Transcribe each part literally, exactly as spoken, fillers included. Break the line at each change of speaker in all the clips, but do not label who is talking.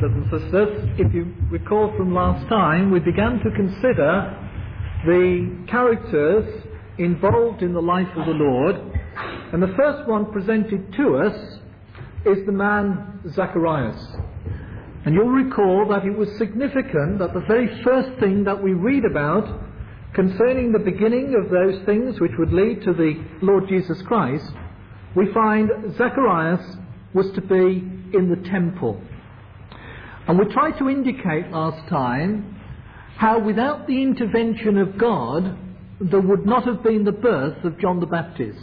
brothers and sisters, if you recall from last time, we began to consider the characters involved in the life of the Lord, and the first one presented to us is the man Zacharias. And you'll recall that it was significant that the very first thing that we read about concerning the beginning of those things which would lead to the Lord Jesus Christ, we find Zacharias was to be in the temple. And we tried to indicate last time how without the intervention of God there would not have been the birth of John the Baptist.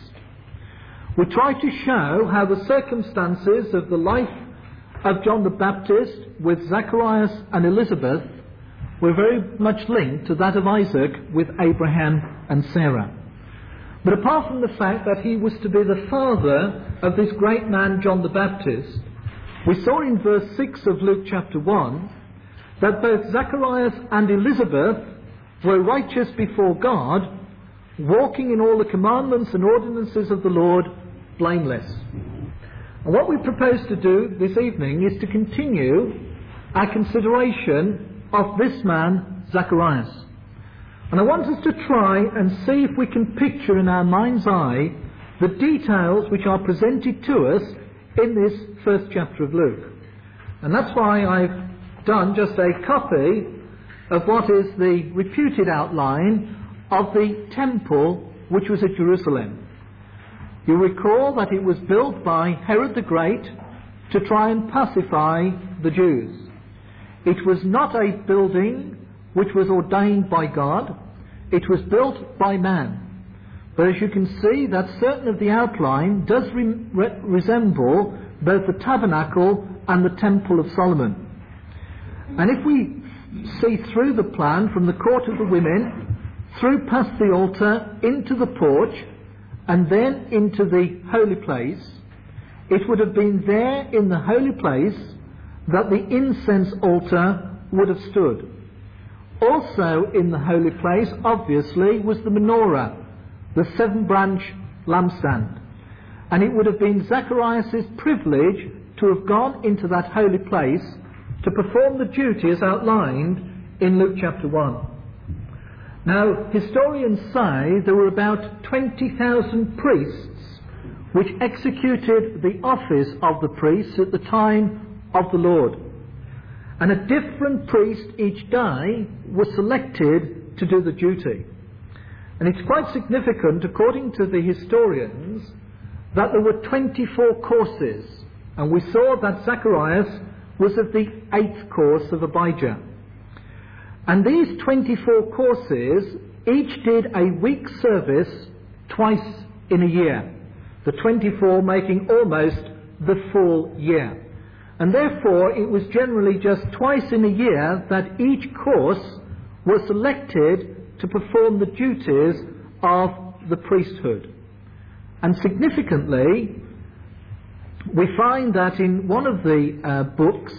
We tried to show how the circumstances of the life of John the Baptist with Zacharias and Elizabeth were very much linked to that of Isaac with Abraham and Sarah. But apart from the fact that he was to be the father of this great man John the Baptist, we saw in verse six of Luke chapter one that both Zacharias and Elizabeth were righteous before God, walking in all the commandments and ordinances of the Lord blameless. And what we propose to do this evening is to continue our consideration of this man Zacharias. And I want us to try and see if we can picture in our mind's eye the details which are presented to us in this first chapter of Luke. And that's why I've done just a copy of what is the reputed outline of the temple which was at Jerusalem. You recall that it was built by Herod the Great to try and pacify the Jews. It was not a building which was ordained by God. It was built by man. But as you can see, that certain of the outline does re- re- resemble both the tabernacle and the temple of Solomon. And if we see through the plan from the court of the women, through past the altar, into the porch, and then into the holy place, it would have been there in the holy place that the incense altar would have stood. Also in the holy place, obviously, was the menorah, the seven-branch lampstand. And it would have been Zacharias' privilege to have gone into that holy place to perform the duty as outlined in Luke chapter one. Now, historians say there were about twenty thousand priests which executed the office of the priests at the time of the Lord. And a different priest each day was selected to do the duty. And it's quite significant, according to the historians, that there were twenty-four courses. And we saw that Zacharias was of the eighth course of Abijah. And these twenty-four courses each did a week's service twice in a year. The twenty-four making almost the full year. And therefore it was generally just twice in a year that each course was selected to perform the duties of the priesthood. And significantly, we find that in one of the uh, books,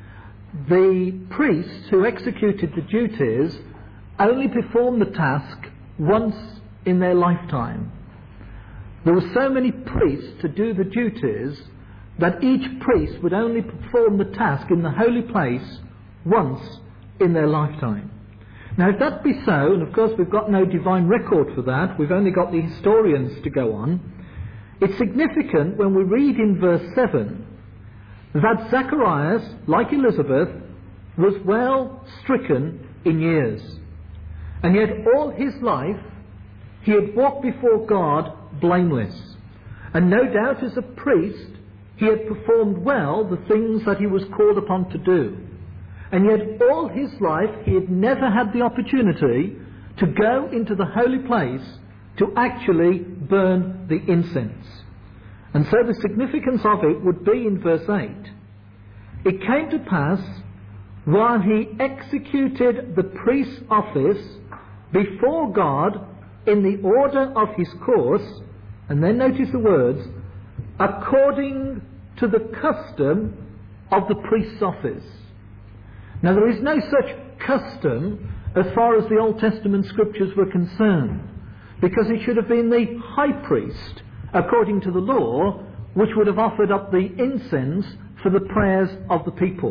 the priests who executed the duties only performed the task once in their lifetime. There were so many priests to do the duties that each priest would only perform the task in the holy place once in their lifetime. Now, if that be so, and of course we've got no divine record for that, we've only got the historians to go on, it's significant when we read in verse seven that Zacharias, like Elizabeth, was well stricken in years. And yet all his life he had walked before God blameless. And no doubt as a priest he had performed well the things that he was called upon to do. And yet all his life he had never had the opportunity to go into the holy place to actually burn the incense. And so the significance of it would be in verse eight. It came to pass, while he executed the priest's office before God in the order of his course, and then notice the words, according to the custom of the priest's office. Now there is no such custom as far as the Old Testament scriptures were concerned, because it should have been the high priest, according to the law, which would have offered up the incense for the prayers of the people.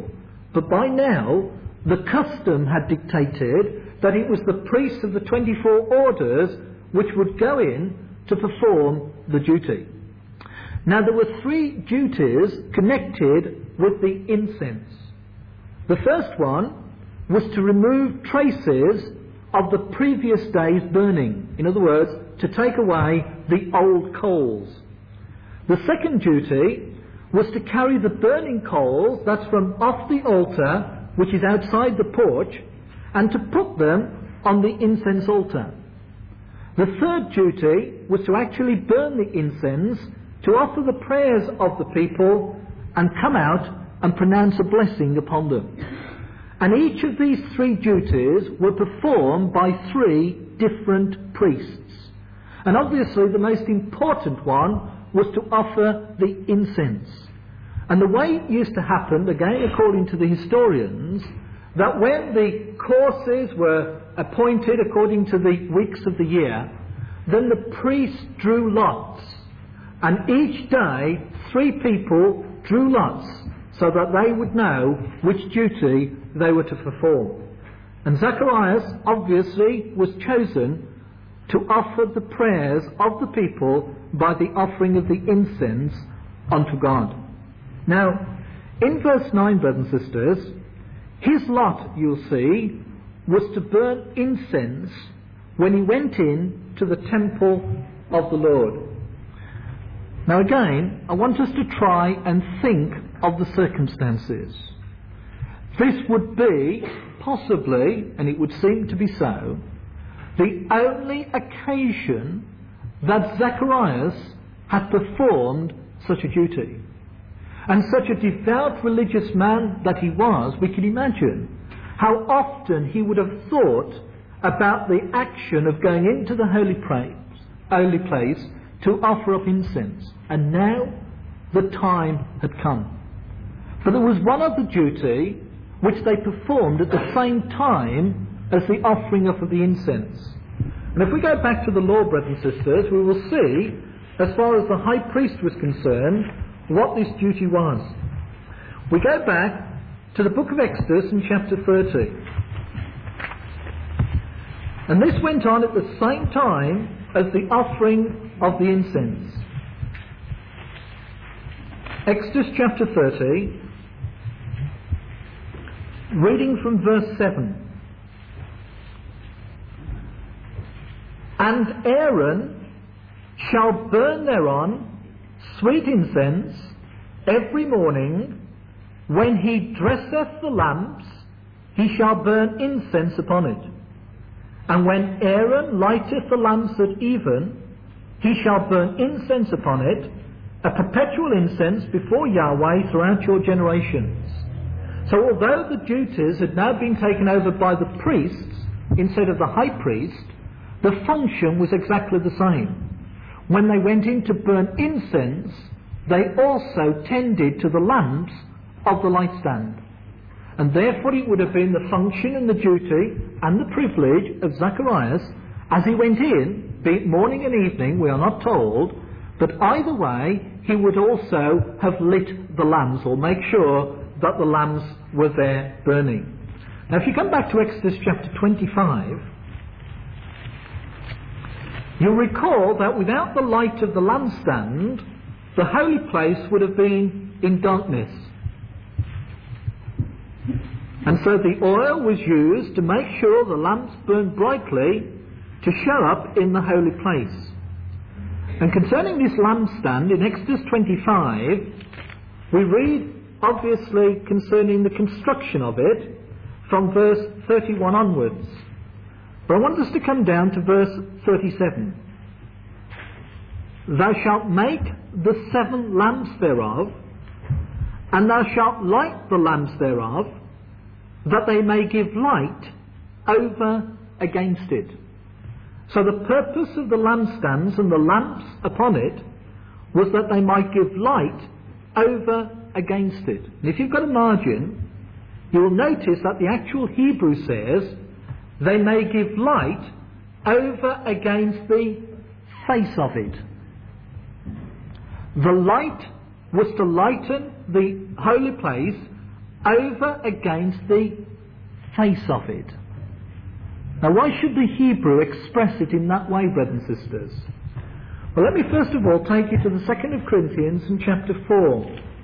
but by now the custom had dictated that it was the priests of the twenty-four orders which would go in to perform the duty. Now there were three duties connected with the incense. The first one was to remove traces of the previous day's burning. In other words, to take away the old coals. The second duty was to carry the burning coals, that's from off the altar, which is outside the porch, and to put them on the incense altar. The third duty was to actually burn the incense, to offer the prayers of the people, and come out and pronounce a blessing upon them. And each of these three duties were performed by three different priests. And obviously the most important one was to offer the incense. And the way it used to happen, again according to the historians, that when the courses were appointed according to the weeks of the year, then the priests drew lots. And each day, three people drew lots so that they would know which duty they were to perform. And Zacharias obviously was chosen to offer the prayers of the people by the offering of the incense unto God. Now, in verse nine, brothers and sisters, his lot, you'll see, was to burn incense when he went in to the temple of the Lord. Now again, I want us to try and think of the circumstances. This would be, possibly, and it would seem to be so, the only occasion that Zacharias had performed such a duty. And such a devout religious man that he was, we can imagine how often he would have thought about the action of going into the holy place, holy place to offer up incense. And now the time had come. For there was one other duty which they performed at the same time as the offering up of the incense. And if we go back to the law, brothers and sisters, we will see, as far as the high priest was concerned, what this duty was. We go back to the book of Exodus in chapter thirty. And this went on at the same time as the offering of the incense. Exodus chapter thirty, reading from verse seven. And Aaron shall burn thereon sweet incense every morning. When he dresseth the lamps, he shall burn incense upon it. And when Aaron lighteth the lamps at even, he shall burn incense upon it, a perpetual incense before Yahweh throughout your generations. So although the duties had now been taken over by the priests instead of the high priest, the function was exactly the same. When they went in to burn incense, they also tended to the lamps of the light stand. And therefore it would have been the function and the duty and the privilege of Zacharias as he went in, be it morning and evening, we are not told, but either way he would also have lit the lamps, or make sure that the lamps were there burning. Now if you come back to Exodus chapter twenty-five, you'll recall that without the light of the lampstand, the holy place would have been in darkness. And so the oil was used to make sure the lamps burned brightly to show up in the holy place. And concerning this lampstand, in Exodus twenty-five, we read obviously concerning the construction of it from verse thirty-one onwards. But I want us to come down to verse thirty-seven. Thou shalt make the seven lamps thereof, and thou shalt light the lamps thereof, that they may give light over against it. So the purpose of the lampstands and the lamps upon it was that they might give light over against it. And if you've got a margin, you will notice that the actual Hebrew says, they may give light over against the face of it. The light was to lighten the holy place over against the face of it. Now, why should the Hebrew express it in that way, brothers and sisters? Well, let me first of all take you to the second of Corinthians in chapter four.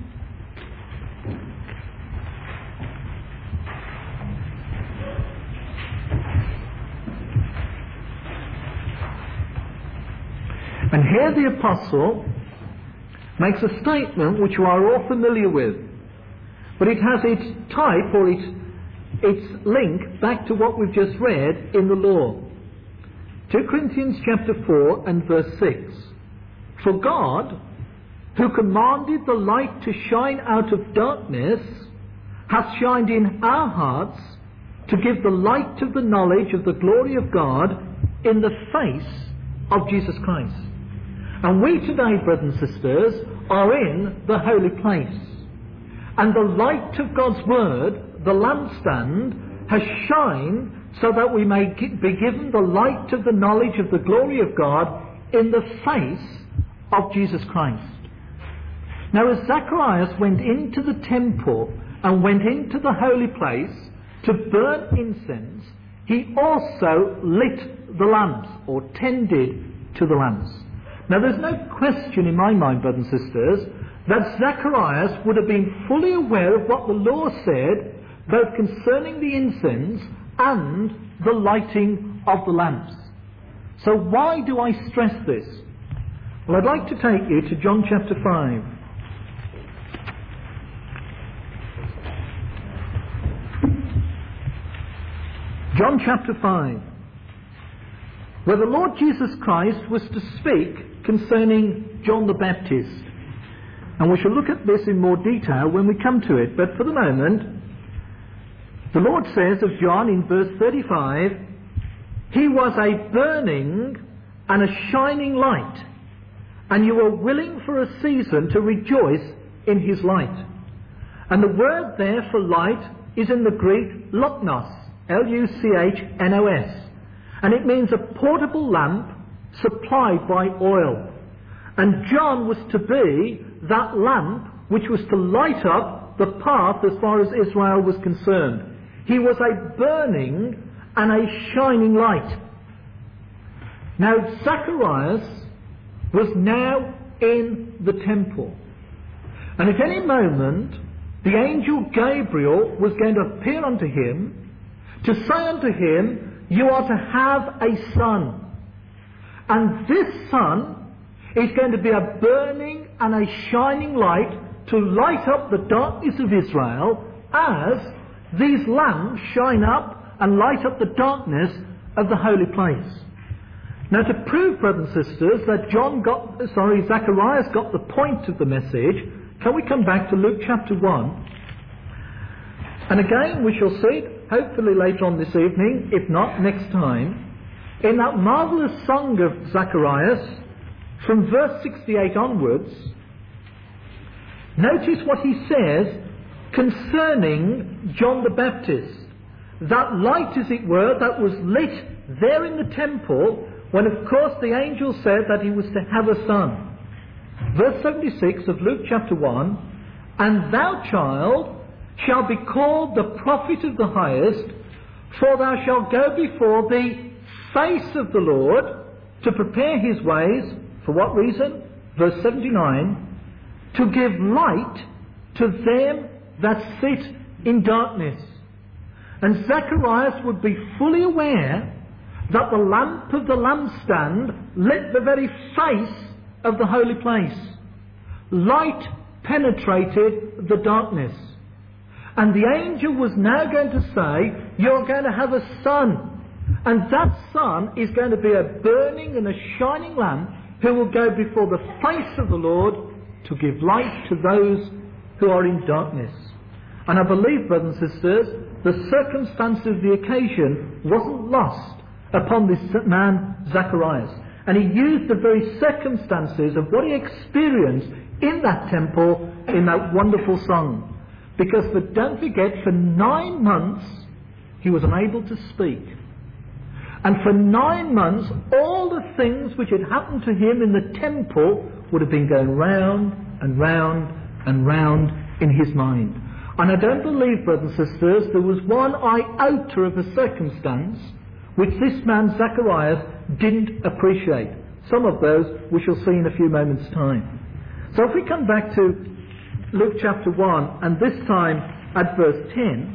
And here the apostle makes a statement which you are all familiar with, but it has its type or its, its link back to what we've just read in the law. Second Corinthians chapter four and verse six. For God, who commanded the light to shine out of darkness, hath shined in our hearts to give the light of the knowledge of the glory of God in the face of Jesus Christ. And we today, brothers and sisters, are in the holy place. And the light of God's word, the lampstand, has shined so that we may be given the light of the knowledge of the glory of God in the face of Jesus Christ. Now, as Zacharias went into the temple and went into the holy place to burn incense, he also lit the lamps, or tended to the lamps. Now, there's no question in my mind, brothers and sisters, that Zacharias would have been fully aware of what the law said, both concerning the incense and the lighting of the lamps. So why do I stress this? Well, I'd like to take you to John chapter five. John chapter five, where the Lord Jesus Christ was to speak concerning John the Baptist. And we shall look at this in more detail when we come to it. But for the moment, the Lord says of John in verse thirty-five, he was a burning and a shining light, and you were willing for a season to rejoice in his light. And the word there for light is in the Greek luknos, L U C H N O S. And it means a portable lamp supplied by oil. And John was to be that lamp which was to light up the path as far as Israel was concerned. He was a burning and a shining light. Now, Zacharias was now in the temple. And at any moment, the angel Gabriel was going to appear unto him to say unto him, you are to have a son. And this son is going to be a burning and a shining light to light up the darkness of Israel as these lamps shine up and light up the darkness of the holy place. Now, to prove, brothers and sisters, that John got, sorry, Zacharias got the point of the message, can we come back to Luke chapter one? And again, we shall see it, hopefully later on this evening, if not next time, in that marvellous song of Zacharias, from verse sixty-eight onwards. Notice what he says concerning John the Baptist. That light, as it were, that was lit there in the temple, when of course the angel said that he was to have a son. Verse seventy-six of Luke chapter one, and thou, child, shalt be called the prophet of the highest, for thou shalt go before the face of the Lord to prepare his ways. For what reason? Verse seventy-nine, to give light to them that sit in darkness. And Zacharias would be fully aware that the lamp of the lampstand lit the very face of the holy place. Light penetrated the darkness. And the angel was now going to say, you're going to have a son. And that son is going to be a burning and a shining lamp who will go before the face of the Lord to give light to those who are in darkness. And I believe, brothers and sisters, the circumstance of the occasion wasn't lost upon this man Zacharias. And he used the very circumstances of what he experienced in that temple in that wonderful song. Because, for, don't forget, for nine months he was unable to speak. And for nine months, all the things which had happened to him in the temple would have been going round and round and round in his mind. And I don't believe, brothers and sisters, there was one iota of a circumstance which this man Zacharias didn't appreciate. Some of those we shall see in a few moments' time. So if we come back to Luke chapter one, and this time at verse ten,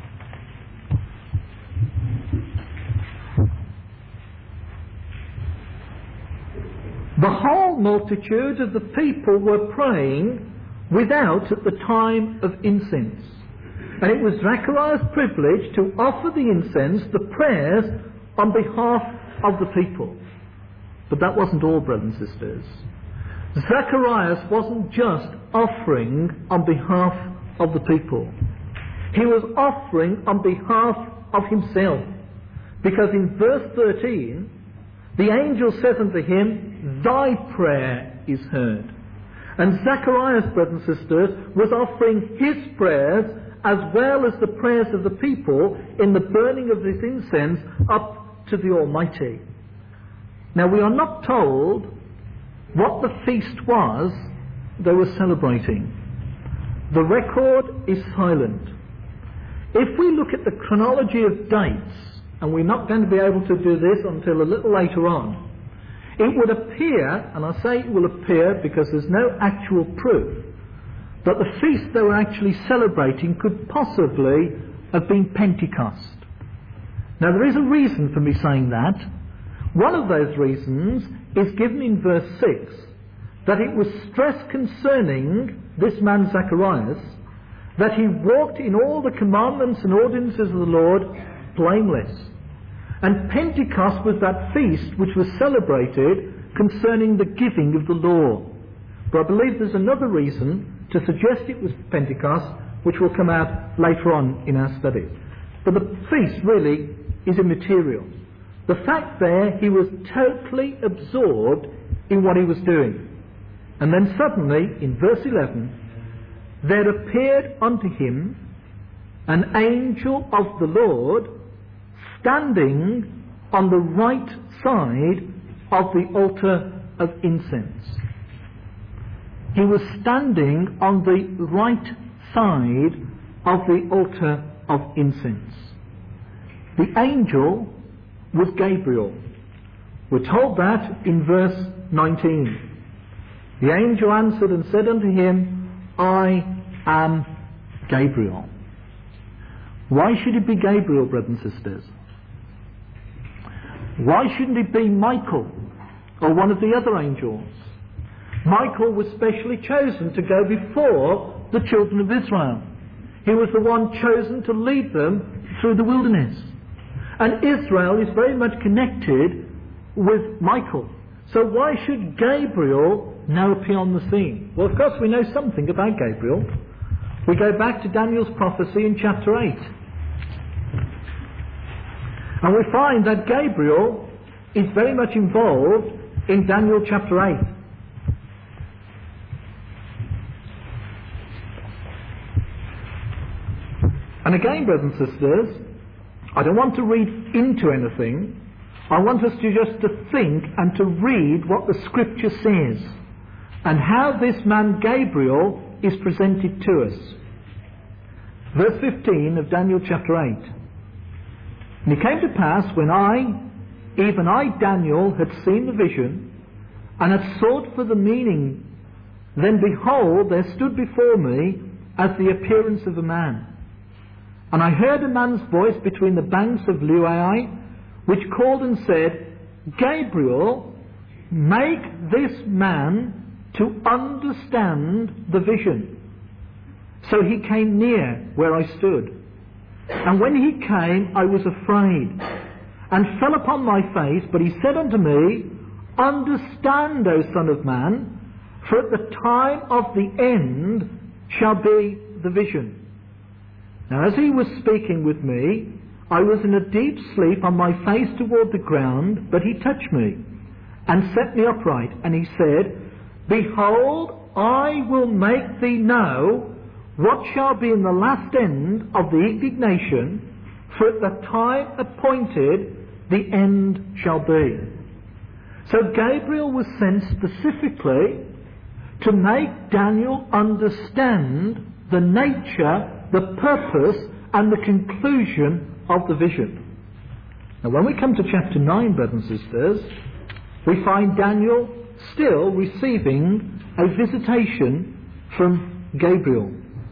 the whole multitude of the people were praying without at the time of incense. And it was Zacharias' privilege to offer the incense, the prayers, on behalf of the people. But that wasn't all, brothers and sisters. Zacharias wasn't just offering on behalf of the people. He was offering on behalf of himself. Because in verse thirteen, the angel says unto him, thy prayer is heard. And Zacharias, brothers and sisters, was offering his prayers as well as the prayers of the people in the burning of this incense up to the Almighty. Now we are not told what the feast was they were celebrating. The record is silent. If we look at the chronology of dates, and we're not going to be able to do this until a little later on, it would appear, and I say it will appear because there's no actual proof, that the feast they were actually celebrating could possibly have been Pentecost. Now there is a reason for me saying that. One of those reasons is given in verse six, that it was stressed concerning this man Zacharias, that he walked in all the commandments and ordinances of the Lord blameless. And Pentecost was that feast which was celebrated concerning the giving of the law. But I believe there's another reason to suggest it was Pentecost, which will come out later on in our study. But the feast really is immaterial. The fact there, he was totally absorbed in what he was doing. And then suddenly, in verse eleven, there appeared unto him an angel of the Lord standing on the right side of the altar of incense. He was standing on the right side of the altar of incense. The angel was Gabriel. We're told that in verse nineteen. The angel answered and said unto him, I am Gabriel. Why should it be Gabriel, brothers and sisters? Why shouldn't it be Michael or one of the other angels? Michael was specially chosen to go before the children of Israel. He was the one chosen to lead them through the wilderness. And Israel is very much connected with Michael. So why should Gabriel now appear on the scene? Well, of course, we know something about Gabriel. We go back to Daniel's prophecy in chapter eight. And we find that Gabriel is very much involved in Daniel chapter eight. And again, brothers and sisters, I don't want to read into anything. I want us to just to think and to read what the Scripture says and how this man Gabriel is presented to us. Verse fifteen of Daniel chapter eight. And it came to pass when I, even I Daniel, had seen the vision and had sought for the meaning, then behold, there stood before me as the appearance of a man. And I heard a man's voice between the banks of Luai, which called and said, Gabriel, make this man to understand the vision. So he came near where I stood. And when he came, I was afraid, and fell upon my face. But he said unto me, Understand, O Son of Man, for at the time of the end shall be the vision. Now as he was speaking with me, I was in a deep sleep on my face toward the ground, but he touched me, and set me upright. And he said, Behold, I will make thee know what shall be in the last end of the indignation, for at the time appointed the end shall be. So Gabriel was sent specifically to make Daniel understand the nature, the purpose and the conclusion of the vision. Now when we come to chapter nine, brothers and sisters, we find Daniel still receiving a visitation from Gabriel.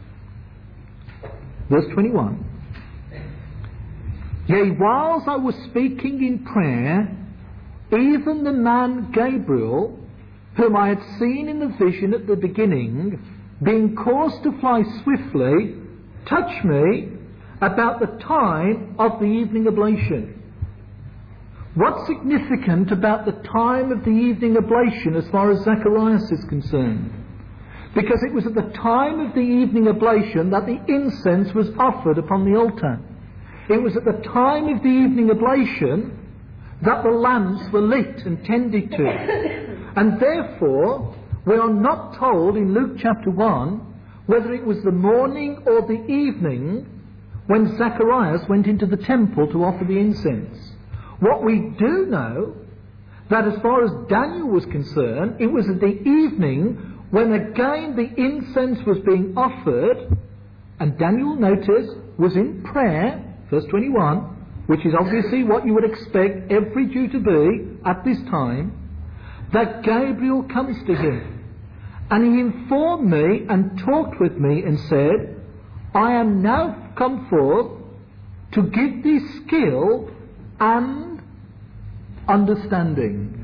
Verse twenty-one. Yea, whilst I was speaking in prayer, even the man Gabriel, whom I had seen in the vision at the beginning, being caused to fly swiftly, touched me about the time of the evening oblation. What's significant about the time of the evening oblation as far as Zacharias is concerned? Because it was at the time of the evening oblation that the incense was offered upon the altar. It was at the time of the evening oblation that the lamps were lit and tended to. And therefore, we are not told in Luke chapter one whether it was the morning or the evening when Zacharias went into the temple to offer the incense. What we do know, that as far as Daniel was concerned, it was at the evening when again the incense was being offered, and Daniel, notice, was in prayer, verse twenty-one, which is obviously what you would expect every Jew to be at this time, that Gabriel comes to him. And he informed me and talked with me and said, I am now come forth to give thee skill and understanding.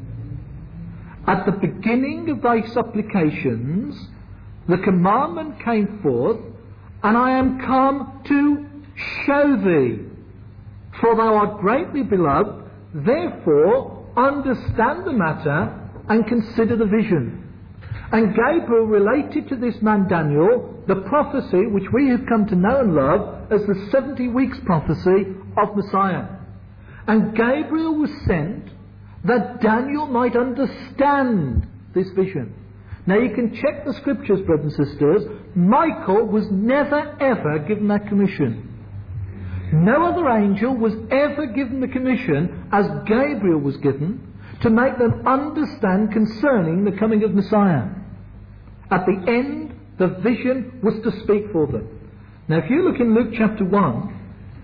At the beginning of thy supplications, the commandment came forth, and I am come to show thee. For thou art greatly beloved, therefore understand the matter and consider the vision. And Gabriel related to this man Daniel the prophecy which we have come to know and love as the seventy weeks prophecy of Messiah. And Gabriel was sent that Daniel might understand this vision. Now you can check the scriptures, brothers and sisters. Michael was never ever given that commission. No other angel was ever given the commission as Gabriel was given to make them understand concerning the coming of Messiah. At the end, the vision was to speak for them. Now if you look in Luke chapter one,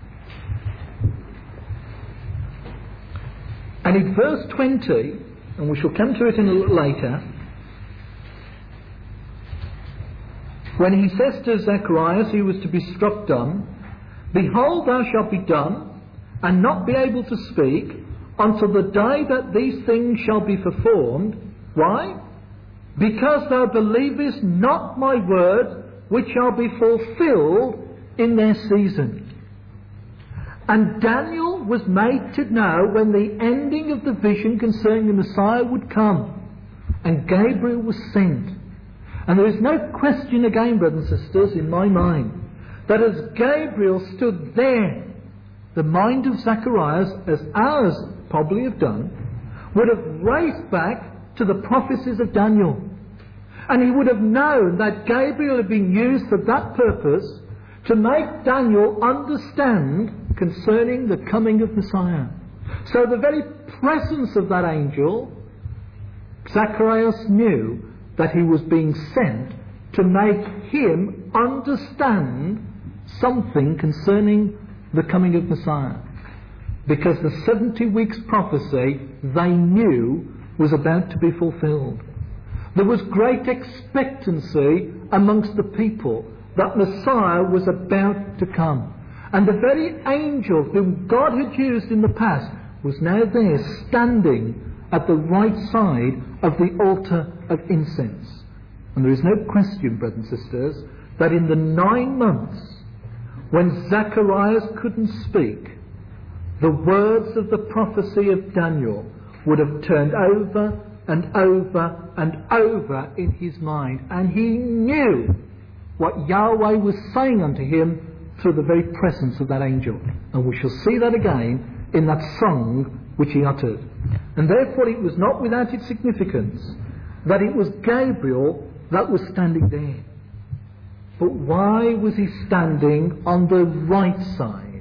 and in verse twenty, and we shall come to it in a little later, when he says to Zacharias, he was to be struck dumb, Behold, thou shalt be dumb, and not be able to speak, until the day that these things shall be performed. Why? Because thou believest not my word, which shall be fulfilled in their season. And Daniel was made to know when the ending of the vision concerning the Messiah would come. And Gabriel was sent. And there is no question again, brothers and sisters, in my mind, that as Gabriel stood there, the mind of Zacharias, as ours probably have done, would have raced back to the prophecies of Daniel. And he would have known that Gabriel had been used for that purpose, to make Daniel understand concerning the coming of Messiah. So the very presence of that angel, Zacharias knew that he was being sent to make him understand something concerning the coming of Messiah. Because the seventy weeks prophecy they knew was about to be fulfilled. There was great expectancy amongst the people that Messiah was about to come. And the very angel whom God had used in the past was now there standing at the right side of the altar of incense. And there is no question, brothers and sisters, that in the nine months when Zacharias couldn't speak, the words of the prophecy of Daniel would have turned over and over and over in his mind. And he knew what Yahweh was saying unto him through the very presence of that angel. And we shall see that again in that song which he uttered. And therefore it was not without its significance that it was Gabriel that was standing there. But why was he standing on the right side?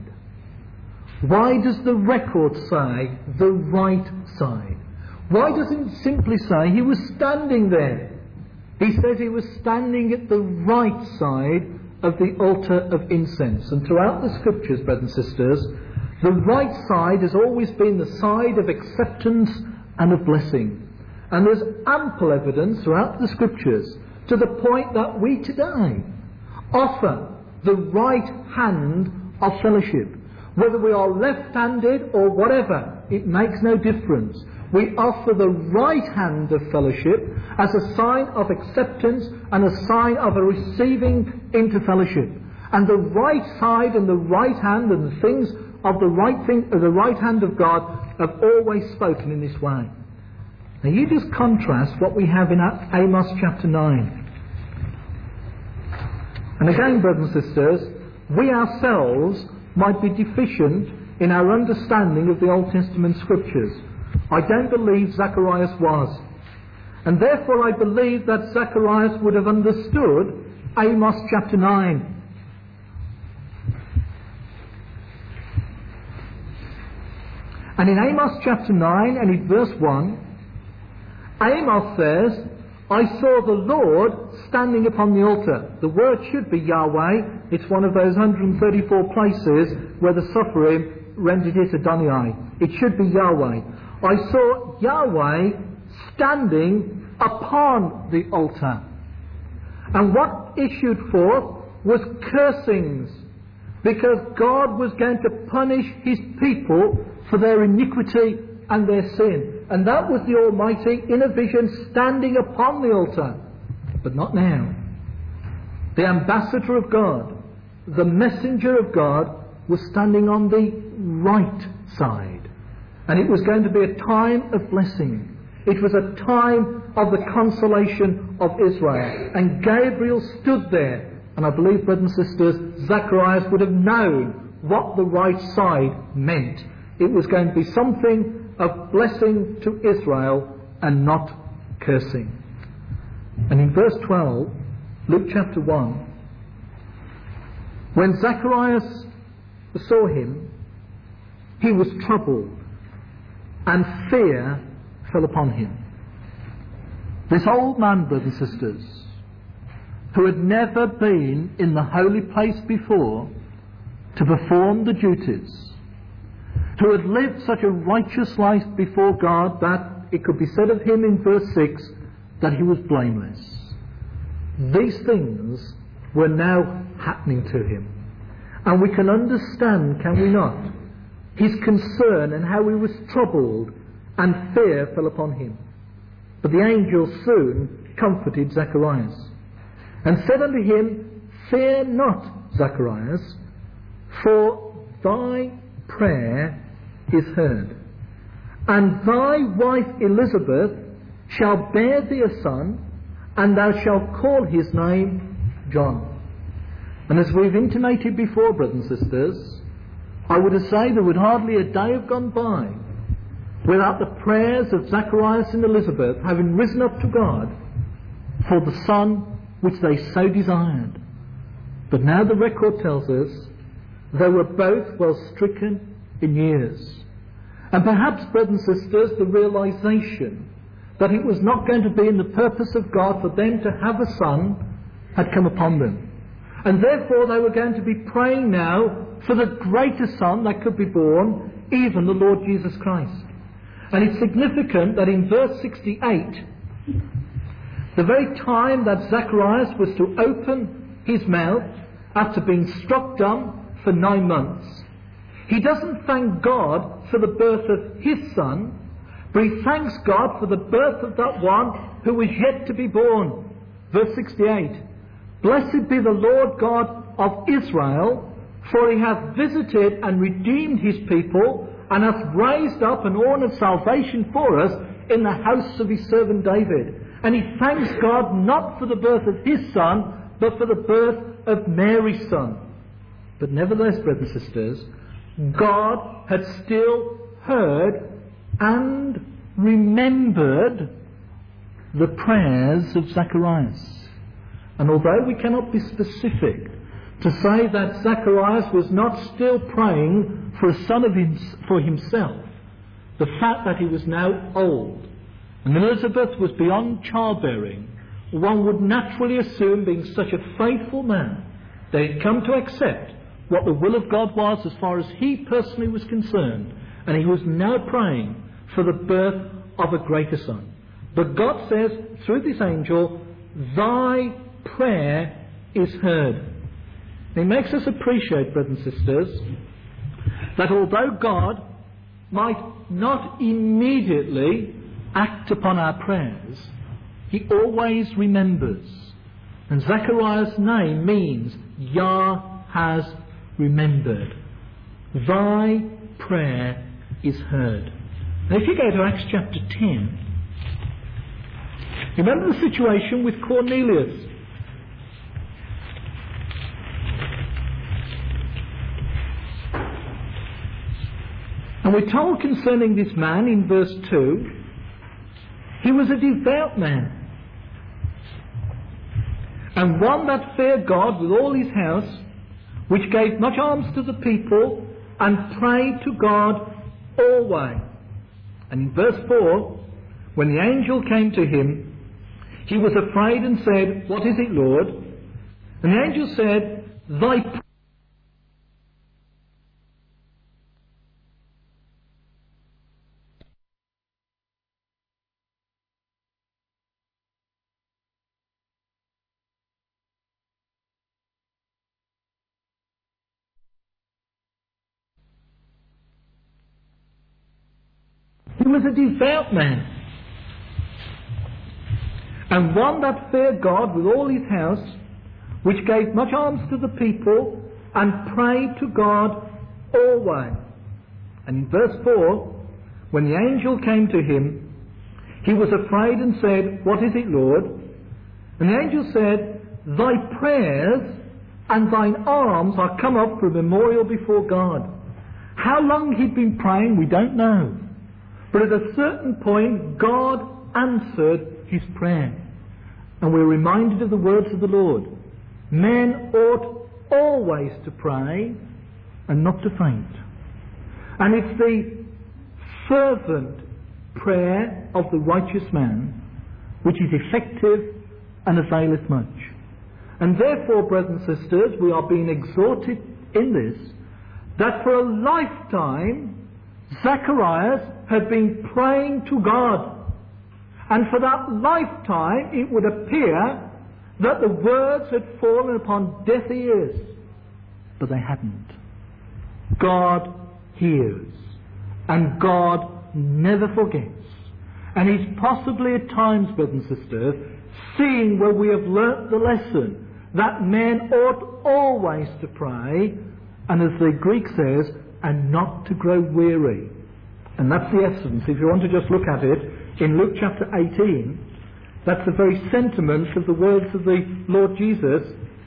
Why does the record say the right side? Why doesn't it simply say he was standing there? He says he was standing at the right side of the altar of incense. And throughout the scriptures, brothers and sisters, the right side has always been the side of acceptance and of blessing. And there's ample evidence throughout the scriptures to the point that we today offer the right hand of fellowship. Whether we are left-handed or whatever, it makes no difference. We offer the right hand of fellowship as a sign of acceptance and a sign of a receiving into fellowship. And the right side and the right hand and the things of the right thing of the right hand of God have always spoken in this way. Now you just contrast what we have in Amos chapter nine. And again, brothers and sisters, we ourselves might be deficient in our understanding of the Old Testament scriptures. I don't believe Zacharias was. And therefore I believe that Zacharias would have understood Amos chapter nine. And in Amos chapter nine and in verse one, Amos says, I saw the Lord standing upon the altar. The word should be Yahweh. It's one of those one hundred thirty-four places where the Sopherim rendered it Adonai. It should be Yahweh. I saw Yahweh standing upon the altar. And what issued forth was cursings, because God was going to punish his people for their iniquity and their sin. And that was the Almighty in a vision standing upon the altar. But not now. The ambassador of God, the messenger of God, was standing on the right side. And it was going to be a time of blessing. It was a time of the consolation of Israel. And Gabriel stood there. And I believe, brothers and sisters, Zacharias would have known what the right side meant. It was going to be something of blessing to Israel and not cursing. And in verse twelve, Luke chapter one, when Zacharias saw him, he was troubled, and fear fell upon him. This old man, brothers and sisters, who had never been in the holy place before to perform the duties, who had lived such a righteous life before God that it could be said of him in verse six that he was blameless. These things were now happening to him. And we can understand, can we not, his concern and how he was troubled and fear fell upon him. But the angel soon comforted Zacharias and said unto him, Fear not, Zacharias, for thy prayer is heard, and thy wife Elizabeth shall bear thee a son, and thou shalt call his name John. And as we've intimated before, brothers and sisters, I would say there would hardly a day have gone by without the prayers of Zacharias and Elizabeth having risen up to God for the son which they so desired. But now the record tells us they were both well stricken in years. And perhaps, brothers and sisters, the realization that it was not going to be in the purpose of God for them to have a son had come upon them. And therefore they were going to be praying now for the greatest son that could be born, even the Lord Jesus Christ. And it's significant that in verse sixty-eight, the very time that Zacharias was to open his mouth after being struck dumb for nine months, he doesn't thank God for the birth of his son, but he thanks God for the birth of that one who is yet to be born. Verse sixty-eight, Blessed be the Lord God of Israel, for he hath visited and redeemed his people, and hath raised up an horn of salvation for us in the house of his servant David. And he thanks God not for the birth of his son, but for the birth of Mary's son. But nevertheless, brothers and sisters, God had still heard and remembered the prayers of Zacharias. And although we cannot be specific to say that Zacharias was not still praying for a son of him, for himself, the fact that he was now old and Elizabeth was beyond childbearing, one would naturally assume, being such a faithful man, They had come to accept what the will of God was as far as he personally was concerned, and he was now praying for the birth of a greater son. But God says through this angel, thy prayer is heard. It makes us appreciate, brothers and sisters, that although God might not immediately act upon our prayers, he always remembers. And Zechariah's name means Yah has remembered. Thy prayer is heard. Now if you go to Acts chapter ten, remember the situation with Cornelius. And we're told concerning this man in verse two, he was a devout man, and one that feared God with all his house, which gave much alms to the people, and prayed to God always. And in verse four, when the angel came to him, he was afraid and said, what is it, Lord? And the angel said, thy He was a devout man, and one that feared God with all his house, which gave much alms to the people, and prayed to God always. And in verse four, when the angel came to him, he was afraid and said, what is it, Lord? And the angel said, thy prayers and thine alms are come up for a memorial before God. How long he'd been praying, we don't know. But at a certain point, God answered his prayer. And we're reminded of the words of the Lord. Men ought always to pray and not to faint. And it's the fervent prayer of the righteous man which is effective and availeth much. And therefore, brothers and sisters, we are being exhorted in this, that for a lifetime Zacharias had been praying to God, and for that lifetime it would appear that the words had fallen upon deaf ears, but they hadn't. God hears, and God never forgets, and He's possibly at times, brothers and sisters, seeing where we have learnt the lesson that men ought always to pray, and as the Greek says, and not to grow weary. And that's the essence. If you want to just look at it, in Luke chapter eighteen, that's the very sentiment of the words of the Lord Jesus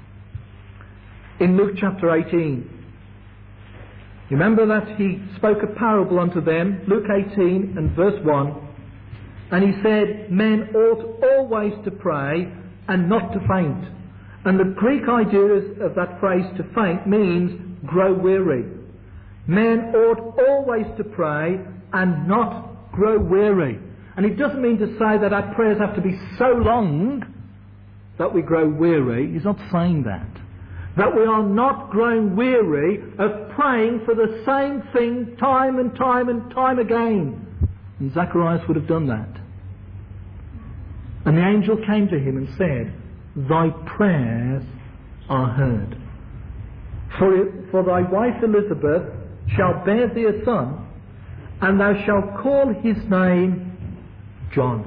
in Luke chapter eighteen. Remember that He spoke a parable unto them, Luke eighteen and verse one, and He said, men ought always to pray and not to faint. And the Greek idea of that phrase, to faint, means grow weary. Men ought always to pray and not grow weary. And it doesn't mean to say that our prayers have to be so long that we grow weary. He's not saying that. That we are not growing weary of praying for the same thing time and time and time again. And Zacharias would have done that. And the angel came to him and said, thy prayers are heard. For, for thy wife Elizabeth shall bear thee a son, and thou shalt call his name John.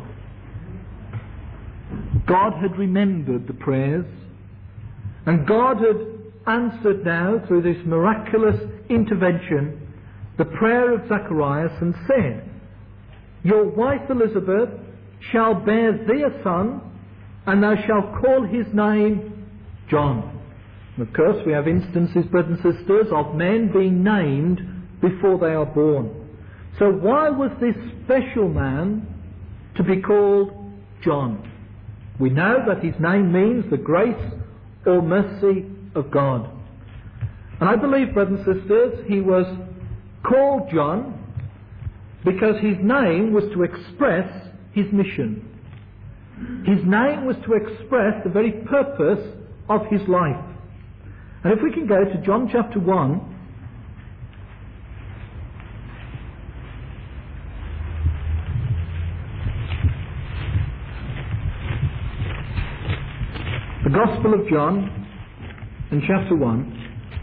God had remembered the prayers, and God had answered now through this miraculous intervention the prayer of Zacharias, and said, your wife Elizabeth shall bear thee a son, and thou shalt call his name John. And of course we have instances, brothers and sisters, of men being named before they are born. So why was this special man to be called John? We know that his name means the grace or mercy of God. And I believe, brothers and sisters, he was called John because his name was to express his mission. His name was to express the very purpose of his life. And if we can go to John chapter one, the Gospel of John in chapter one.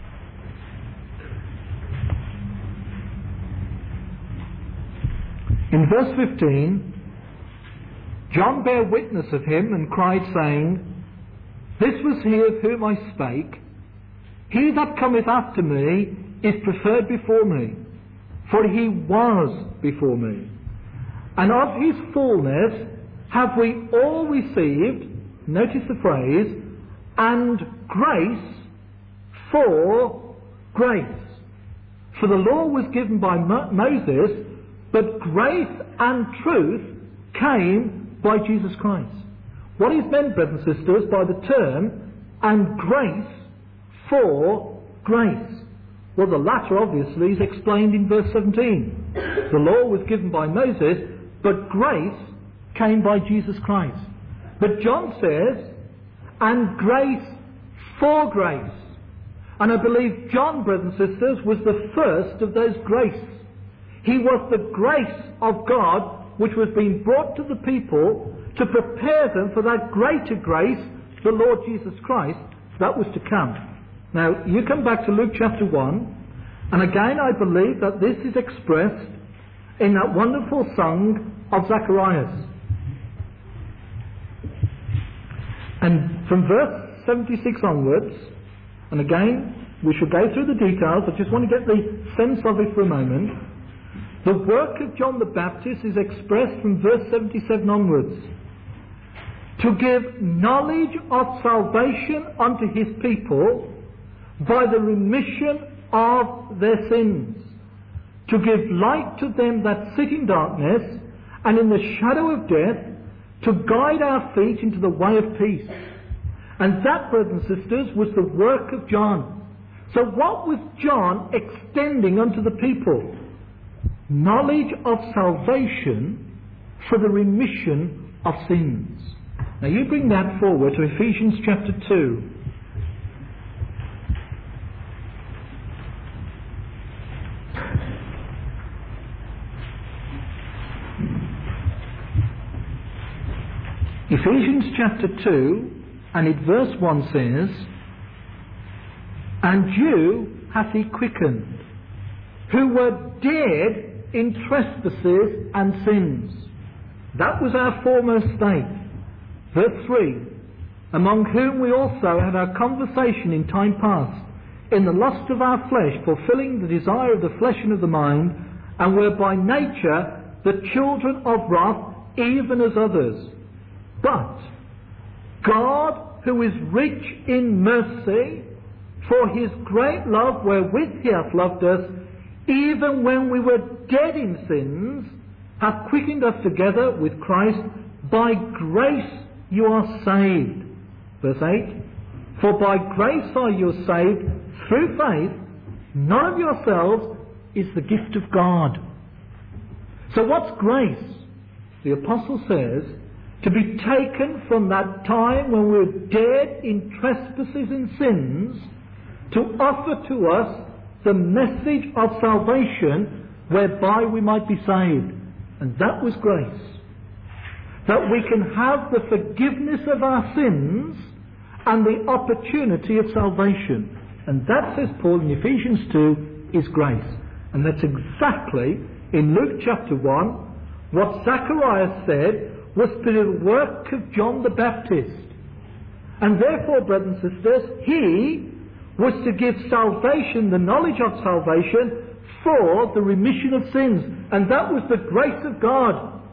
In verse fifteen, John bare witness of him and cried, saying, This was he of whom I spake. He that cometh after me is preferred before me, for he was before me. And of his fullness have we all received, notice the phrase, and grace for grace. For the law was given by Mo- Moses, but grace and truth came by Jesus Christ. What is meant, brothers and sisters, by the term, and grace for grace? Well, the latter obviously is explained in verse seventeen. The law was given by Moses, but grace came by Jesus Christ. But John says, and grace for grace. And I believe John, brothers and sisters, was the first of those grace. He was the grace of God which was being brought to the people to prepare them for that greater grace, the Lord Jesus Christ, that was to come. Now, you come back to Luke chapter one, and again I believe that this is expressed in that wonderful song of Zacharias. And from verse seventy-six onwards, and again, we shall go through the details, I just want to get the sense of it for a moment. The work of John the Baptist is expressed from verse seventy-seven onwards. To give knowledge of salvation unto his people by the remission of their sins. To give light to them that sit in darkness and in the shadow of death, to guide our feet into the way of peace. And that, brothers and sisters, was the work of John. So what was John extending unto the people? Knowledge of salvation for the remission of sins. Now you bring that forward to Ephesians chapter two. Ephesians chapter two, and in verse one says, And you hath he quickened, who were dead in trespasses and sins. That was our former state. Verse three, among whom we also had our conversation in time past, in the lust of our flesh, fulfilling the desire of the flesh and of the mind, and were by nature the children of wrath, even as others. But God, who is rich in mercy, for his great love wherewith he hath loved us, even when we were dead in sins, hath quickened us together with Christ. By grace you are saved. Verse eight. For by grace are you saved through faith, not of yourselves, is the gift of God. So what's grace? The apostle says, to be taken from that time when we were dead in trespasses and sins, to offer to us the message of salvation whereby we might be saved. And that was grace. That we can have the forgiveness of our sins and the opportunity of salvation. And that, says Paul in Ephesians two, is grace. And that's exactly, in Luke chapter one, what Zacharias said was the work of John the Baptist. And therefore, brothers and sisters, he was to give salvation, the knowledge of salvation, for the remission of sins. And that was the grace of God.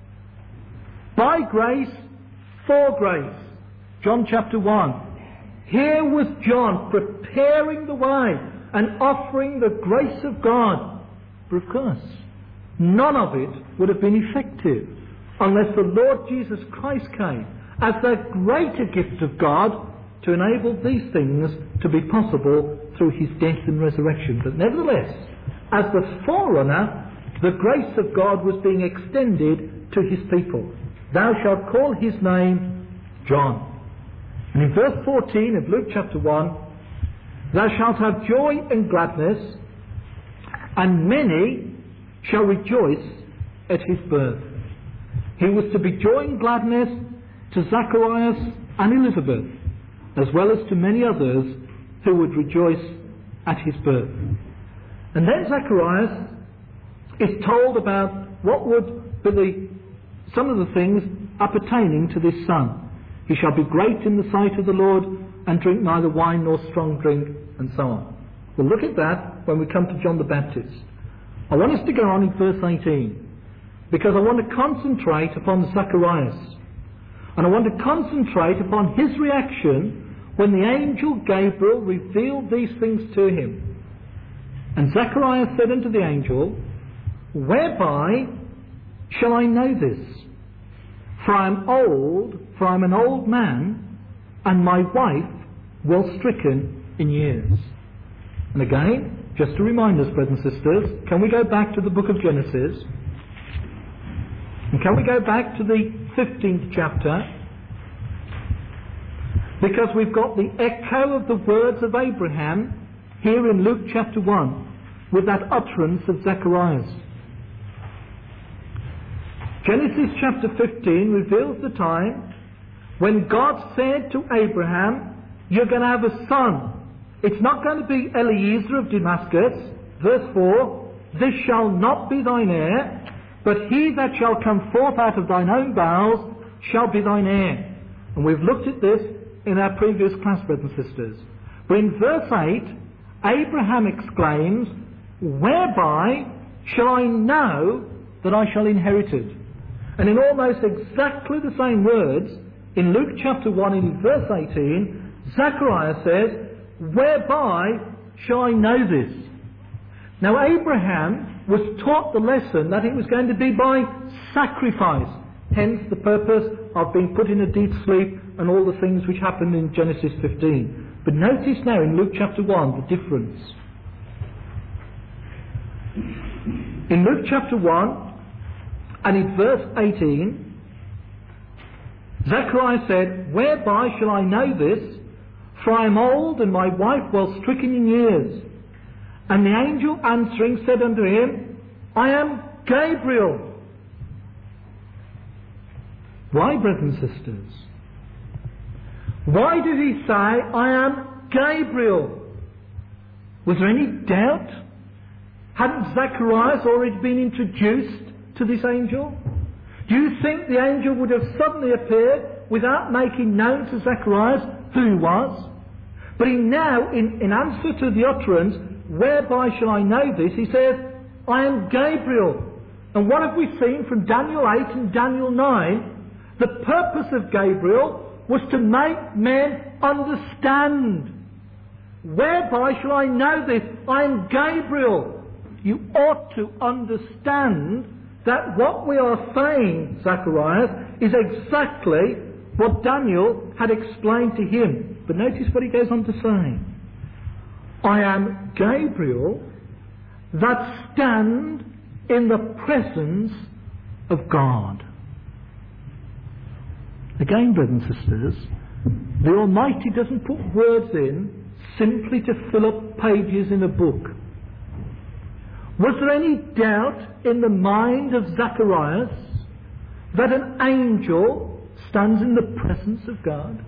By grace, for grace. John chapter one. Here was John preparing the way and offering the grace of God. But of course, none of it would have been effective unless the Lord Jesus Christ came as that greater gift of God to enable these things to be possible through his death and resurrection. But nevertheless, as the forerunner, the grace of God was being extended to his people. Thou shalt call his name John. And in verse fourteen of Luke chapter one, Thou shalt have joy and gladness, and many shall rejoice at his birth. He was to be joy and gladness to Zacharias and Elizabeth, as well as to many others who would rejoice at his birth. And then Zacharias is told about what would be the, some of the things appertaining to this son. He shall be great in the sight of the Lord, and drink neither wine nor strong drink, and so on. We'll look at that when we come to John the Baptist. I want us to go on in verse eighteen, because I want to concentrate upon Zacharias. And I want to concentrate upon his reaction when the angel Gabriel revealed these things to him. And Zacharias said unto the angel, Whereby shall I know this? For I am old, for I am an old man, and my wife well stricken in years. And again, just to remind us, brothers and sisters, can we go back to the book of Genesis? And can we go back to the fifteenth chapter? Because we've got the echo of the words of Abraham here in Luke chapter one, with that utterance of Zacharias. Genesis chapter fifteen reveals the time when God said to Abraham, you're going to have a son. It's not going to be Eliezer of Damascus. Verse four, this shall not be thine heir, but he that shall come forth out of thine own bowels shall be thine heir. And we've looked at this in our previous class, brothers and sisters. But in verse eight, Abraham exclaims, whereby shall I know that I shall inherit it? And in almost exactly the same words, in Luke chapter one and in verse eighteen, Zacharias says, whereby shall I know this? Now Abraham was taught the lesson that it was going to be by sacrifice, hence the purpose of being put in a deep sleep and all the things which happened in Genesis fifteen. But notice now in Luke chapter one the difference. In Luke chapter one and in verse eighteen, Zacharias said, whereby shall I know this? For I am old, and my wife well stricken in years. And the angel answering said unto him, I am Gabriel. Why, brothers and sisters? Why did he say, I am Gabriel? Was there any doubt? Hadn't Zacharias already been introduced to this angel? Do you think the angel would have suddenly appeared without making known to Zacharias who he was? But he now, in, in answer to the utterance, whereby shall I know this, he says, I am Gabriel. And what have we seen from Daniel eight and Daniel nine? The purpose of Gabriel was to make men understand. Whereby shall I know this? I am Gabriel. You ought to understand that what we are saying, Zacharias, is exactly what Daniel had explained to him. But notice what he goes on to say. I am Gabriel that stand in the presence of God. Again, brothers and sisters, the Almighty doesn't put words in simply to fill up pages in a book. Was there any doubt in the mind of Zacharias that an angel stands in the presence of God?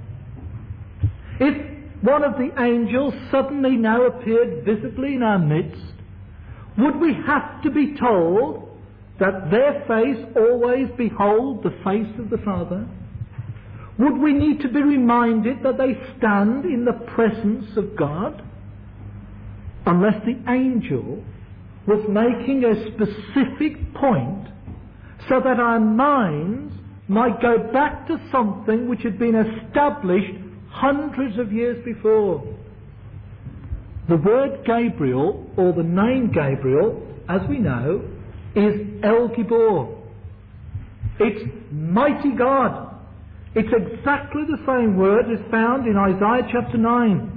If one of the angels suddenly now appeared visibly in our midst, would we have to be told that their face always behold the face of the Father? Would we need to be reminded that they stand in the presence of God? Unless the angel was making a specific point so that our minds might go back to something which had been established hundreds of years before. The word Gabriel, or the name Gabriel, as we know, is El Gibor. It's mighty God. It's exactly the same word as found in Isaiah chapter nine.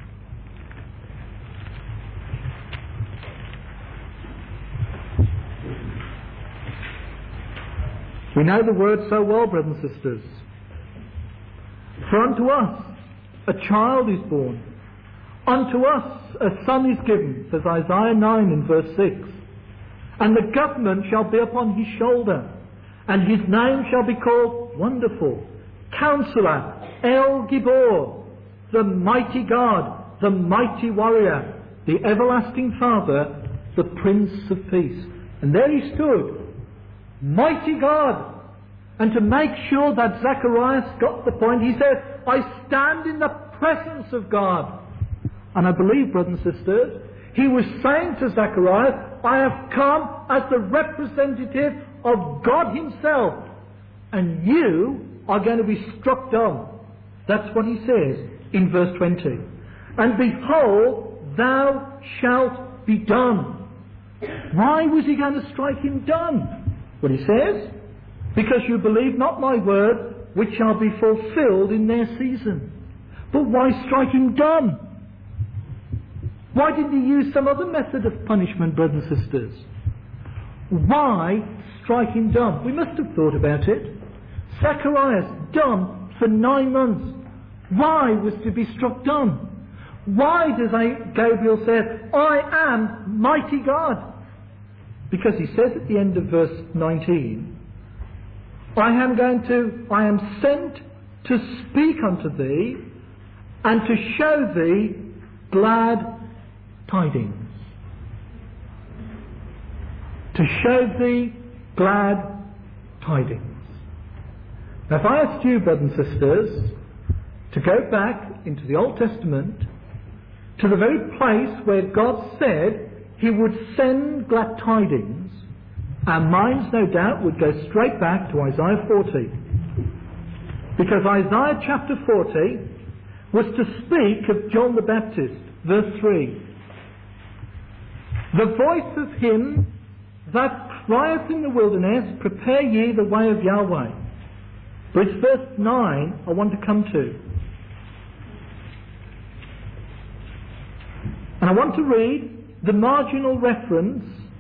We know the word so well, brothers and sisters. For unto us a child is born, Unto us a son is given, says Isaiah nine in verse six. And the government shall be upon his shoulder, and his name shall be called Wonderful, Counselor, El Gibor, the Mighty God, the Mighty Warrior, the Everlasting Father, the Prince of Peace. And there he stood, Mighty God. And to make sure that Zacharias got the point, he said, I stand in the presence of God. And I believe, brothers and sisters, he was saying to Zacharias, I have come as the representative of God himself, and you are going to be struck dumb. That's what he says in verse twenty. And behold, thou shalt be dumb. Why was he going to strike him dumb? Well, he says, because you believe not my word, which shall be fulfilled in their season. But why strike him dumb? Why didn't he use some other method of punishment, brothers and sisters? Why strike him dumb? We must have thought about it. Zacharias, dumb for nine months. Why was to be struck dumb? Why does Gabriel say, I am mighty God? Because he says at the end of verse nineteen, I am going to, I am sent to speak unto thee and to show thee glad tidings. To show thee glad tidings. Now, if I asked you, brothers and sisters, to go back into the Old Testament to the very place where God said he would send glad tidings, our minds, no doubt, would go straight back to Isaiah forty. Because Isaiah chapter forty was to speak of John the Baptist. Verse three. The voice of him that crieth in the wilderness, prepare ye the way of Yahweh. But it's verse nine I want to come to. And I want to read the marginal reference,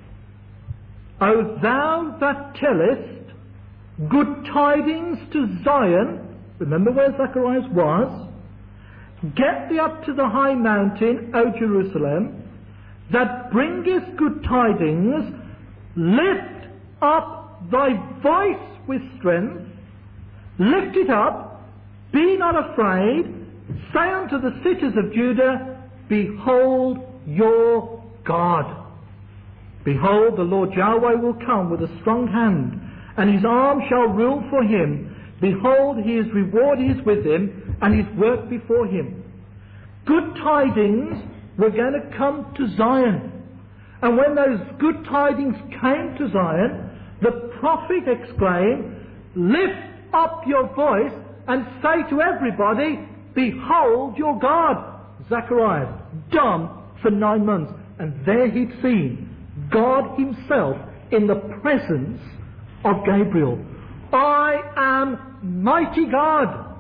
O thou that tellest good tidings to Zion. Remember where Zacharias was. Get thee up to the high mountain, O Jerusalem, that bringest good tidings. Lift up thy voice with strength. Lift it up. Be not afraid. Say unto the cities of Judah, behold your God. Behold, the Lord Yahweh will come with a strong hand, and his arm shall rule for him. Behold, his reward is with him, and his work before him. Good tidings were going to come to Zion. And when those good tidings came to Zion, the prophet exclaimed, lift up your voice and say to everybody, behold your God. Zacharias, dumb for nine months. And there he'd seen God himself in the presence of Gabriel. I am mighty God.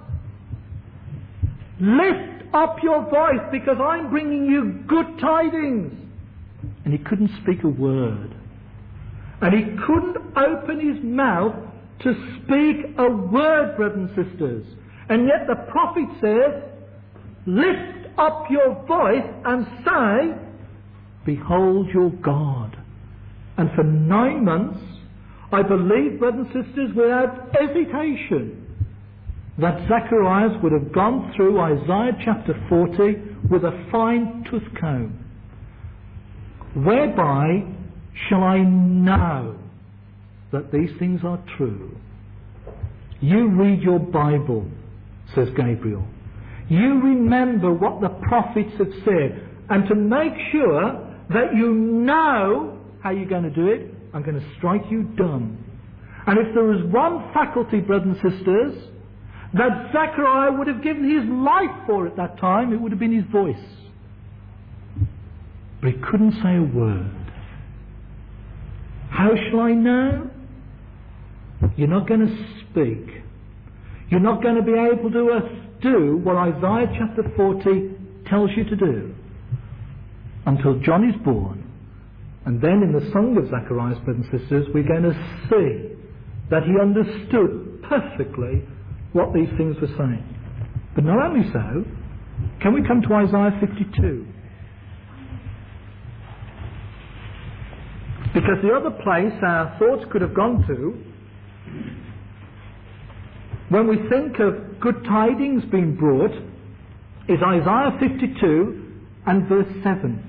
Lift up your voice because I'm bringing you good tidings. And he couldn't speak a word. And he couldn't open his mouth to speak a word, brothers and sisters. And yet the prophet says, lift up your voice and say, behold your God. And for nine months, I believe, brothers and sisters, without hesitation, that Zacharias would have gone through Isaiah chapter forty with a fine tooth comb. Whereby shall I know that these things are true? You read your Bible, says Gabriel. You remember what the prophets have said. And to make sure that you know how you're going to do it, I'm going to strike you dumb. And if there was one faculty, brothers and sisters, that Zechariah would have given his life for at that time, it would have been his voice. But he couldn't say a word. How shall I know? You're not going to speak. You're not going to be able to uh, do what Isaiah chapter forty tells you to do until John is born. And then in the Song of Zacharias, brothers and sisters, we're going to see that he understood perfectly what these things were saying. But not only so, Can we come to Isaiah fifty-two? Because the other place our thoughts could have gone to, when we think of good tidings being brought, is Isaiah fifty-two and verse seven.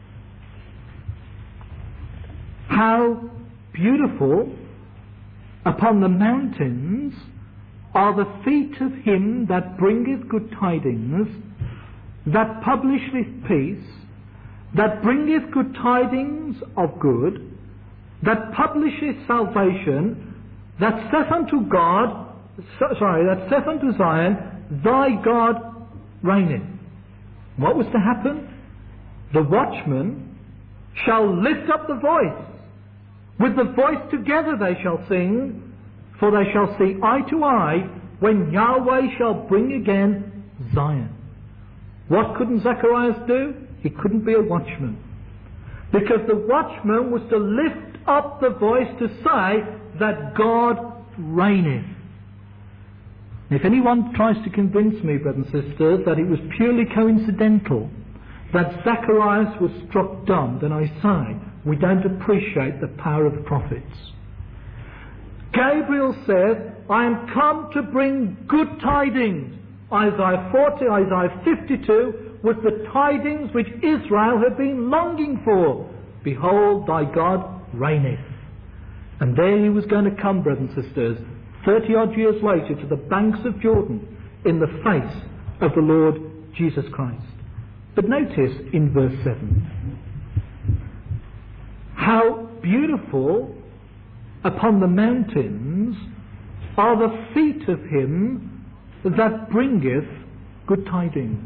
How beautiful upon the mountains are the feet of him that bringeth good tidings, that publisheth peace, that bringeth good tidings of good, that publisheth salvation, that saith unto God, so, sorry, that saith unto Zion, thy God reigneth. What was to happen? The watchmen shall lift up the voice. With the voice together they shall sing, for they shall see eye to eye when Yahweh shall bring again Zion. What couldn't Zacharias do? He couldn't be a watchman. Because the watchman was to lift up the voice to say that God reigneth. If anyone tries to convince me, brothers and sisters, that it was purely coincidental that Zacharias was struck dumb, then I say we don't appreciate the power of the prophets. Gabriel said, I am come to bring good tidings. Isaiah forty, Isaiah fifty-two was the tidings which Israel had been longing for. Behold, thy God reigneth. And there he was going to come, brothers and sisters, thirty odd years later, to the banks of Jordan in the face of the Lord Jesus Christ. But notice in verse seven, how beautiful upon the mountains are the feet of him that bringeth good tidings.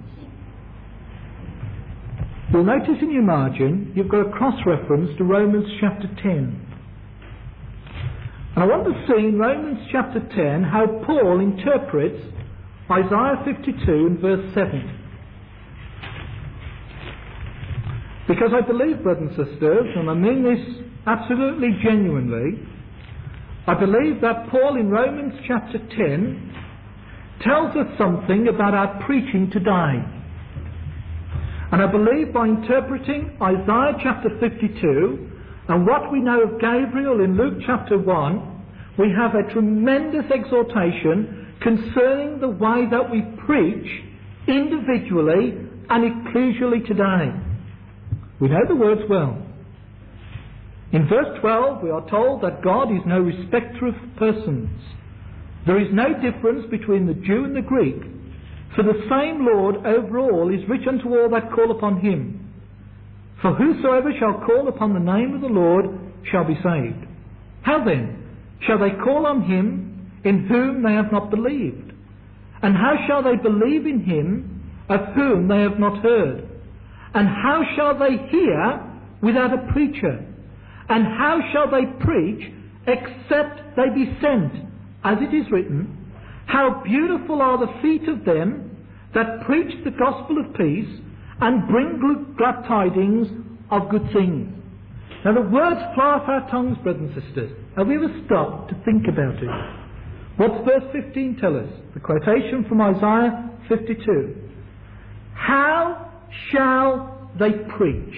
You'll notice in your margin you've got a cross-reference to Romans chapter ten. And I want to see in Romans chapter ten how Paul interprets Isaiah fifty-two and verse seven. Because I believe, brothers and sisters, and I mean this absolutely genuinely, I believe that Paul in Romans chapter ten tells us something about our preaching today. And I believe by interpreting Isaiah chapter fifty-two and what we know of Gabriel in Luke chapter one, we have a tremendous exhortation concerning the way that we preach individually and ecclesially today. We know the words well. In verse twelve we are told that God is no respecter of persons. There is no difference between the Jew and the Greek, for the same Lord over all is rich unto all that call upon him. For whosoever shall call upon the name of the Lord shall be saved. How then shall they call on him in whom they have not believed? And how shall they believe in him of whom they have not heard? And how shall they hear without a preacher? And how shall they preach except they be sent? As it is written, how beautiful are the feet of them that preach the gospel of peace and bring glad tidings of good things. Now the words fly off our tongues, brothers and sisters. Have we ever stopped to think about it? What's verse fifteen tell us? The quotation from Isaiah fifty-two. How shall they preach?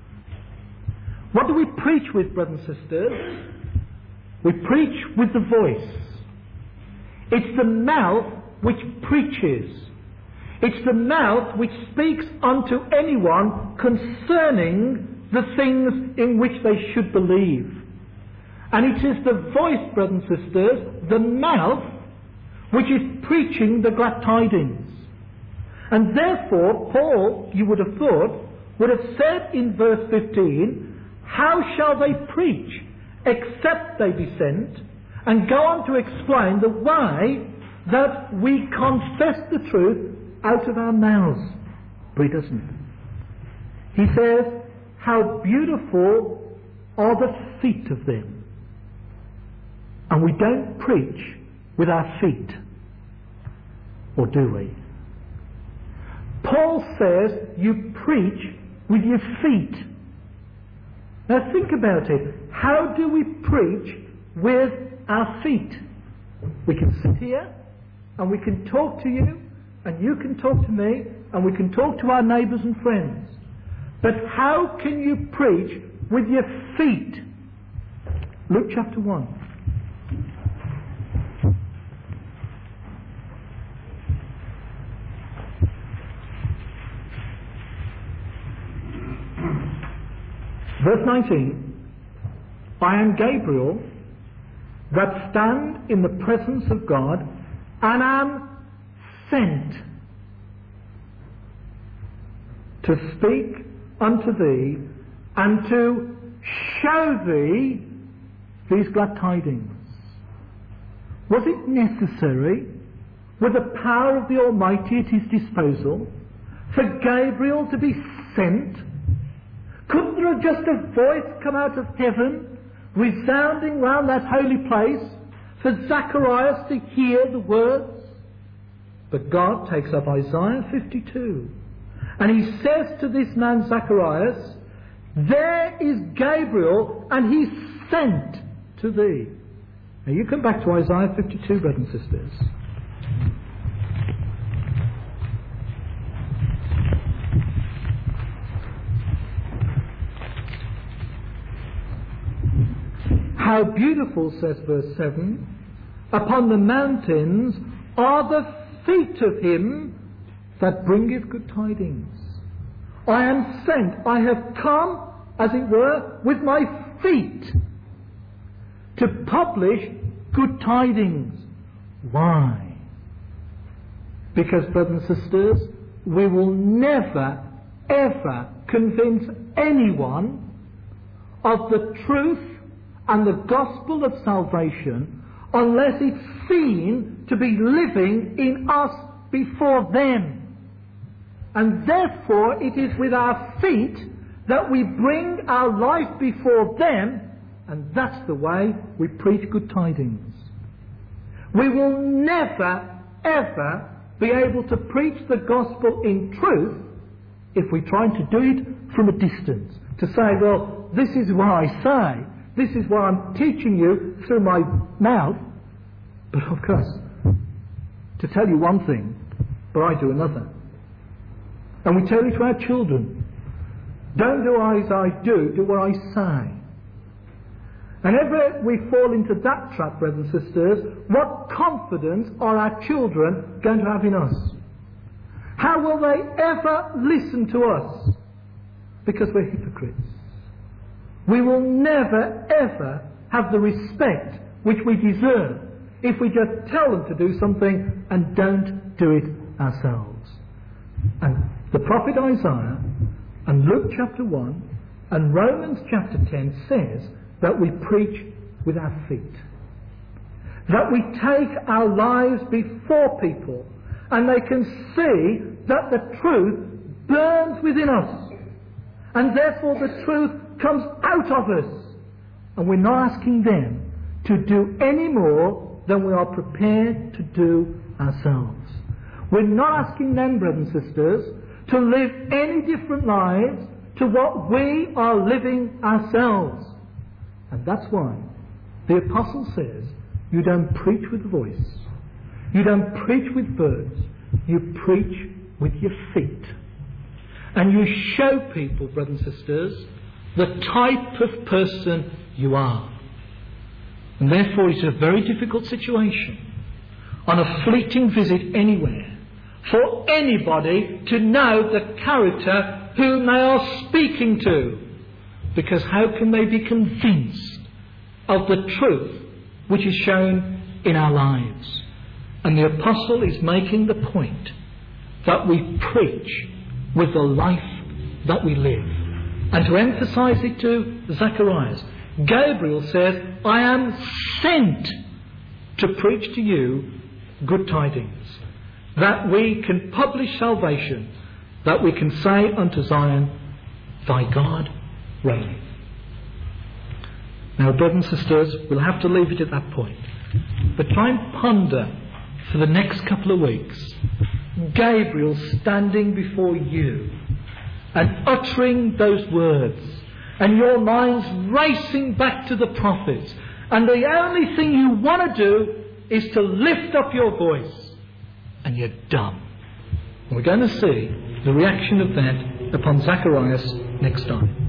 What do we preach with, brothers and sisters? We preach with the voice. It's the mouth which preaches. It's the mouth which speaks unto anyone concerning the things in which they should believe. And it is the voice, brothers and sisters, the mouth, which is preaching the glad tidings. And therefore, Paul, you would have thought, would have said in verse fifteen, how shall they preach except they be sent? And go on to explain the way that we confess the truth out of our mouths. But he doesn't. He says, how beautiful are the feet of them. And we don't preach with our feet. Or do we? Paul says you preach with your feet. Now think about it. How do we preach with our feet? We can sit here and we can talk to you and you can talk to me, and we can talk to our neighbours and friends. But how can you preach with your feet? Luke chapter one. Verse nineteen. I am Gabriel, that stand in the presence of God, and am sent to speak unto thee, and to show thee these glad tidings. Was it necessary, with the power of the Almighty at his disposal, for Gabriel to be sent? Couldn't there have just a voice come out of heaven, resounding round that holy place, for Zacharias to hear the words? But God takes up Isaiah fifty-two, and he says to this man Zacharias, there is Gabriel, and he's sent to thee. Now you come back to Isaiah fifty-two, brothers and sisters. How beautiful, says verse seven, upon the mountains are the feet of him that bringeth good tidings. I am sent, I have come, as it were, with my feet to publish good tidings. Why? Because, brothers and sisters, we will never, ever convince anyone of the truth and the gospel of salvation unless it's seen to be living in us before them. And therefore it is with our feet that we bring our life before them, and that's the way we preach good tidings. We will never, ever be able to preach the gospel in truth if we're trying to do it from a distance. To say, well, this is what I say, this is what I'm teaching you through my mouth. But of course, to tell you one thing, but I do another. And we tell it to our children. Don't do as I do, do what I say. And ever we fall into that trap, brothers and sisters, what confidence are our children going to have in us? How will they ever listen to us? Because we're hypocrites. We will never, ever have the respect which we deserve if we just tell them to do something and don't do it ourselves. And the prophet Isaiah and Luke chapter one and Romans chapter ten says that we preach with our feet. That we take our lives before people and they can see that the truth burns within us. And therefore the truth comes out of us. And we're not asking them to do any more than we are prepared to do ourselves. We're not asking them, brothers and sisters, to live any different lives to what we are living ourselves. And that's why the apostle says, you don't preach with the voice. You don't preach with words. You preach with your feet. And you show people, brothers and sisters, the type of person you are. And therefore it's a very difficult situation on a fleeting visit anywhere for anybody to know the character whom they are speaking to. Because how can they be convinced of the truth which is shown in our lives? And the apostle is making the point that we preach with the life that we live. And to emphasize it to Zacharias, Gabriel says, I am sent to preach to you good tidings, that we can publish salvation, that we can say unto Zion, thy God reigneth. Now, brothers and sisters, we'll have to leave it at that point. But try and ponder for the next couple of weeks, Gabriel standing before you and uttering those words, and your mind's racing back to the prophets, and the only thing you want to do is to lift up your voice, and you're dumb. We're going to see the reaction of that upon Zacharias next time.